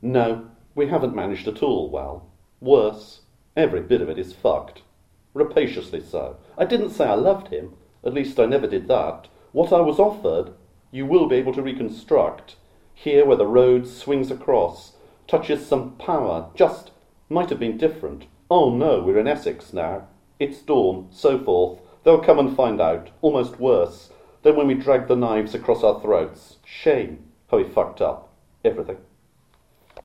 No, we haven't managed at all well. Worse. Every bit of it is fucked. Rapaciously so. I didn't say I loved him. At least I never did that. What I was offered, you will be able to reconstruct. Here where the road swings across, touches some power, just might have been different. Oh no, we're in Essex now. It's dawn, so forth. They'll come and find out. Almost worse. Then when we drag the knives across our throats. Shame. How we fucked up. Everything.